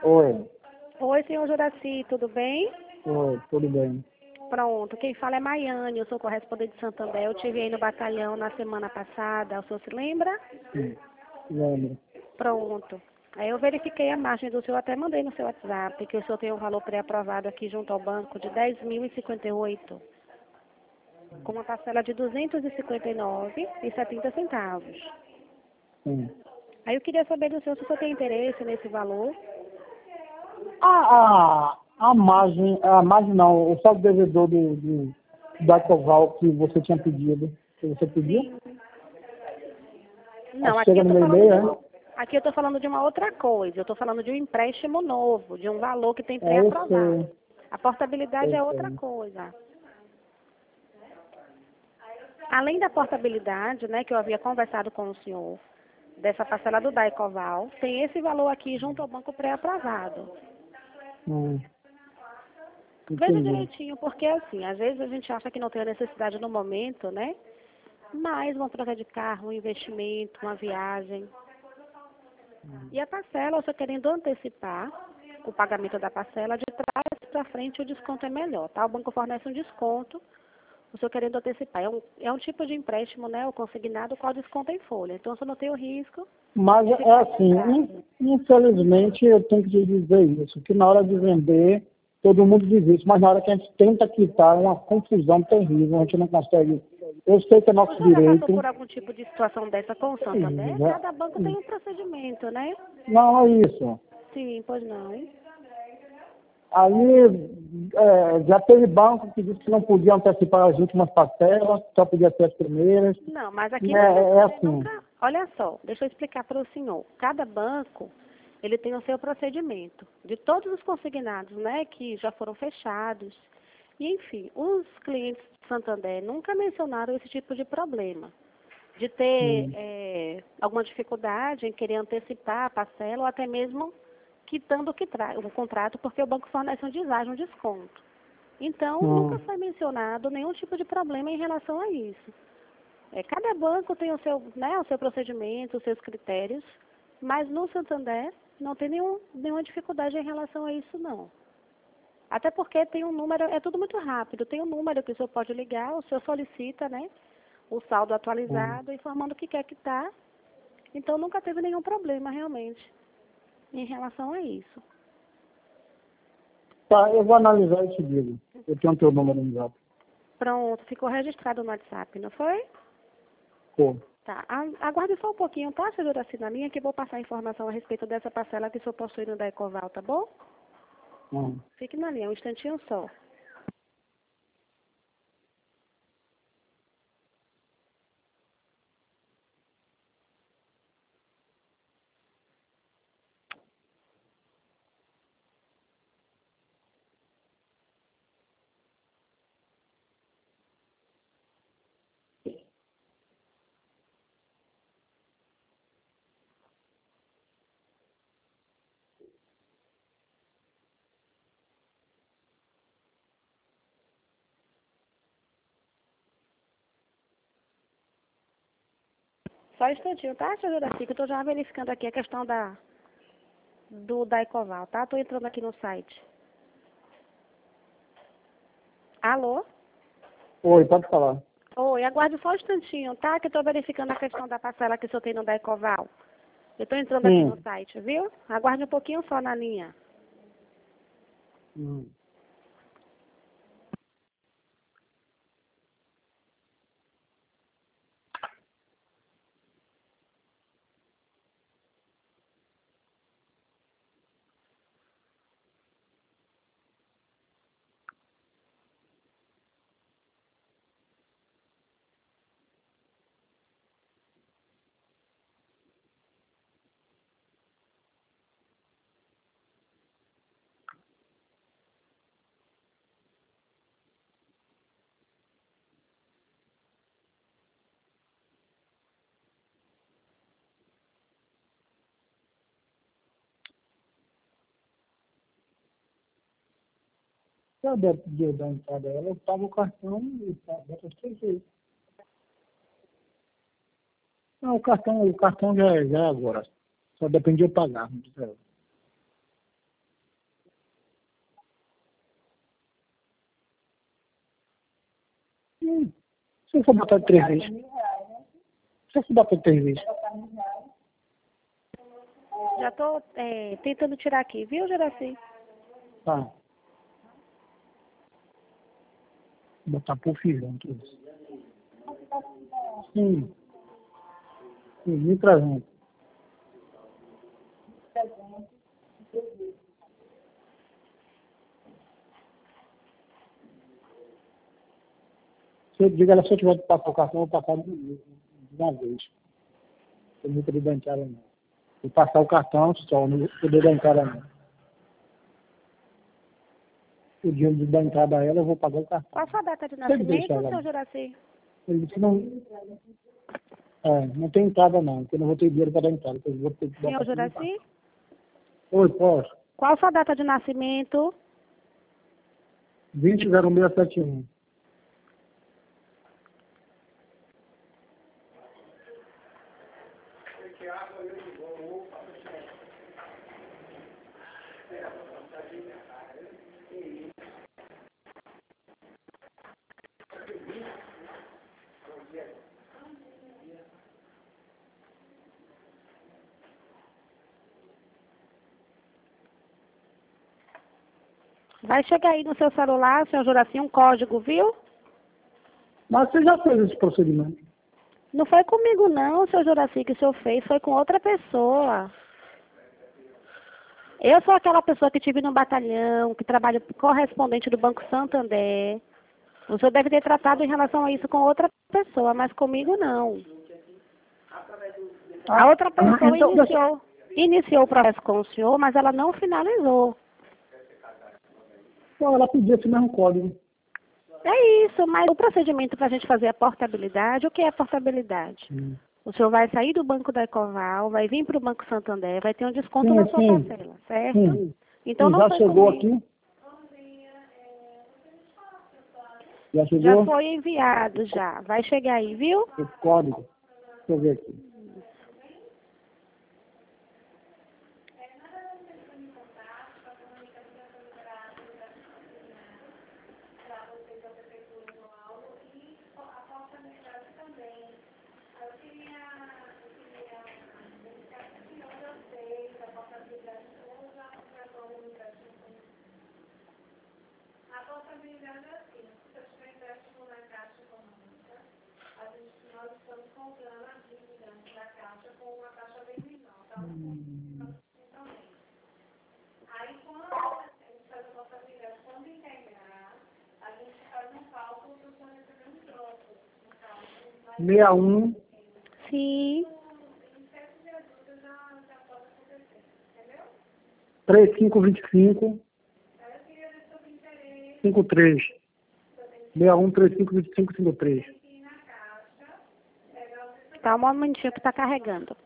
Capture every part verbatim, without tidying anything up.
Oi. Oi, senhor Juraci, tudo bem? Oi, tudo bem. Pronto, quem fala é Maiane, eu sou correspondente de Santander. Eu estive aí no batalhão na semana passada, o senhor se lembra? Sim, lembro. Pronto. Aí eu verifiquei a margem do senhor, até mandei no seu WhatsApp, que o senhor tem um valor pré-aprovado aqui junto ao banco de dez mil e cinquenta e oito, com uma parcela de duzentos e cinquenta e nove reais e setenta centavos. Sim. Aí eu queria saber do senhor se o senhor tem interesse nesse valor. A, a, a margem, a margem não, o saldo devedor do, do, da Coval que você tinha pedido, que você pediu, Sim. Não, acho que aqui chega eu no tô meu falando e-mail, de né? uma, aqui eu tô falando de uma outra coisa. Eu tô falando de um empréstimo novo, de um valor que tem É, eu pré-aprovado. sei, A portabilidade eu é outra sei. coisa. Além da portabilidade, né, que eu havia conversado com o senhor, dessa parcela do Daicoval, tem esse valor aqui junto ao banco pré-aprovado. Hum, Veja entendi. direitinho, porque assim, às vezes a gente acha que não tem a necessidade no momento, né? Mas uma troca de carro, um investimento, uma viagem. E a parcela, você querendo antecipar o pagamento da parcela, de trás para frente o desconto é melhor, tá? O banco fornece um desconto, o senhor querendo antecipar. É um, é um tipo de empréstimo, né, o consignado, qual desconta em folha. Então, você não tem o risco Mas de é ficar assim, atrás. in- infelizmente eu tenho que te dizer isso, que na hora de vender, todo mundo diz isso, mas na hora que a gente tenta quitar, é uma confusão terrível, a gente não consegue. Eu sei que é O nosso senhor já passou direito. por algum tipo de situação dessa com o Santander? Já- Cada banco tem um procedimento, né? Não é isso. Sim, pois não. Aí é, já teve banco que disse que não podia antecipar as últimas parcelas, só podia ser as primeiras. Não, mas É, aqui no é Santander assim. nunca... Olha só, deixa eu explicar para o senhor. Cada banco, ele tem o seu procedimento. De todos os consignados, né, que já foram fechados. E, enfim, os clientes do Santander nunca mencionaram esse tipo de problema. De ter Hum, é, alguma dificuldade em querer antecipar a parcela ou até mesmo quitando o, que tra o contrato, porque o banco fornece um deságio, um desconto. Então, nunca hum. foi mencionado nenhum tipo de problema em relação a isso. É, cada banco tem o seu, né, o seu procedimento, os seus critérios, mas no Santander não tem nenhum, nenhuma dificuldade em relação a isso, não. Até porque tem um número, é tudo muito rápido, tem um número que o senhor pode ligar, o senhor solicita, né, o saldo Hum. atualizado, informando o que quer quitar. Então, nunca teve nenhum problema, realmente, em relação a isso. Tá, eu vou analisar e te digo. Eu tenho teu número no zap. Pronto, ficou registrado no WhatsApp, não foi? Pô, Tá, a- aguarde só um pouquinho, tá, senhora, assim na linha, que eu vou passar a informação a respeito dessa parcela que o senhor possui no da Ecoval, tá bom? hum. Fique na linha, um instantinho só. Só um instantinho, tá, senhora, assim, que eu tô já verificando aqui a questão da, do da Ecoval, tá? Tô entrando aqui no site. Alô? Oi, pode falar. Oi, aguarde só um instantinho, tá? Que eu tô verificando a questão da parcela que o senhor tem no da Ecoval. Eu tô entrando aqui no Sim. site, viu? Aguarde um pouquinho só na linha. Hum. Cadê o dia da entrada? Ela paga o cartão e tá, bota os três vezes. Não, o cartão, o cartão já, é- já é agora. Só depende de eu pagar. Não precisa. Hum. Se eu for botar três vezes. Se eu for botar três vezes. Já tô é, tentando tirar aqui, viu, Juraci? Tá. Vou botar por fio junto isso. Sim. Sim, mil e trezentos. Se eu digo ela, se eu tiver que passar o cartão, eu vou passar de de uma vez. Eu não poder bancária não. Vou passar o cartão só, não vou poder bancária não. O dinheiro de bancada a ela, eu vou pagar o cartão. Qual a sua data de Você deixa nascimento, ela. seu Juraci? Ele disse não. É, não tem entrada não, porque eu não vou ter dinheiro para dar entrada. Eu vou ter que botar Senhor tudo no Juraci? cartão. Oi, posso? Qual a sua data de nascimento? vinte zero seis sete um. Vai chegar aí no seu celular, senhor Juraci, um código, viu? Mas você já fez esse procedimento? Não foi comigo não, seu Juraci, que o senhor fez, foi com outra pessoa. Eu sou aquela pessoa que tive no batalhão, que trabalha correspondente do Banco Santander. O senhor deve ter tratado em relação a isso com outra pessoa, mas comigo não. A outra pessoa Então, iniciou, iniciou o processo com o senhor, mas ela não finalizou. Então, ela pediu esse mesmo código. É isso, mas o procedimento para a gente fazer a portabilidade, o que é portabilidade? Hum. O senhor vai sair do Banco da Ecoval, vai vir para o Banco Santander, vai ter um desconto Sim, na sua sim. parcela, certo? Sim. Então Sim, não já foi chegou comigo. aqui? Já chegou? Já foi enviado, já. Vai chegar aí, viu? O código. Deixa eu ver aqui. Hum. sessenta e um, Sim. trinta e cinco, vinte e cinco, cinquenta e três. sessenta e um, trinta e cinco, vinte e cinco, cinquenta e três. Tá um momentinho que tá carregando.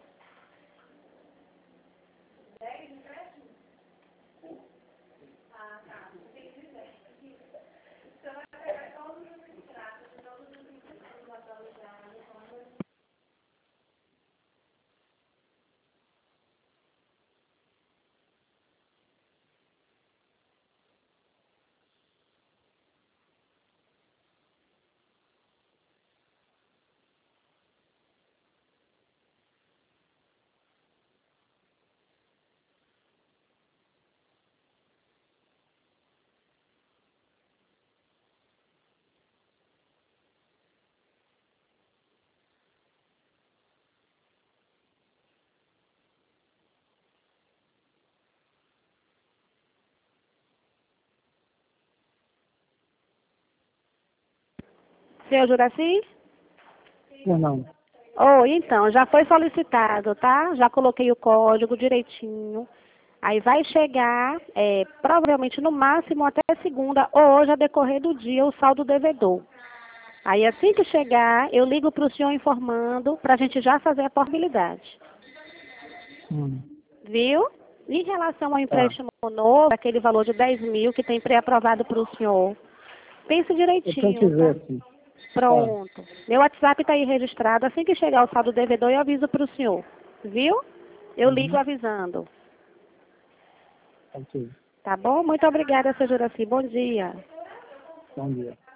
Seu Juraci? Ou não? Oh, então, já foi solicitado, tá? Já coloquei o código direitinho. Aí vai chegar, é, provavelmente no máximo até segunda ou hoje a decorrer do dia o saldo devedor. Aí assim que chegar, eu ligo para o senhor informando para a gente já fazer a portabilidade. Hum. Viu? Em relação ao Tá. empréstimo novo, aquele valor de dez mil que tem pré-aprovado para o senhor, pense Eu tenho que direitinho, ver tá? aqui. Pronto. Meu WhatsApp está aí registrado. Assim que chegar o saldo devedor, eu aviso para o senhor. Viu? Eu ligo Uhum. avisando. Ok. Tá bom? Muito obrigada, seu Juraci. Bom dia. Bom dia.